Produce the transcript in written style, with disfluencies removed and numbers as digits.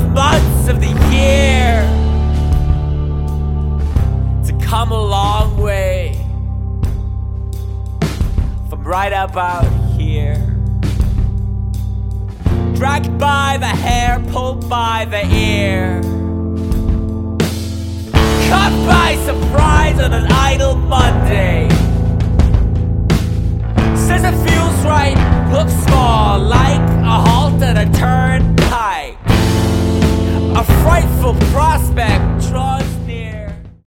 months of the year to come a long way from right about here. Dragged by the hair, pulled by the ear, caught by surprise on an idle Monday.